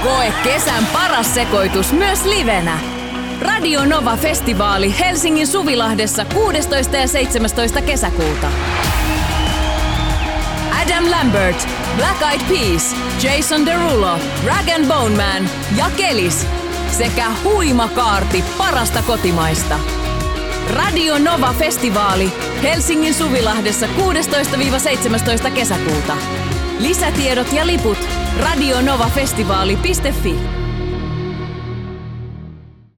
Koe kesän paras sekoitus myös livenä. Radio Nova-festivaali Helsingin Suvilahdessa 16. ja 17. kesäkuuta. Adam Lambert, Black Eyed Peas, Jason Derulo, Rag & Bone Man ja Kelis sekä huima kaarti parasta kotimaista. Radio Nova-festivaali Helsingin Suvilahdessa 16-17. kesäkuuta. Lisätiedot ja liput radionovafestivaali.fi.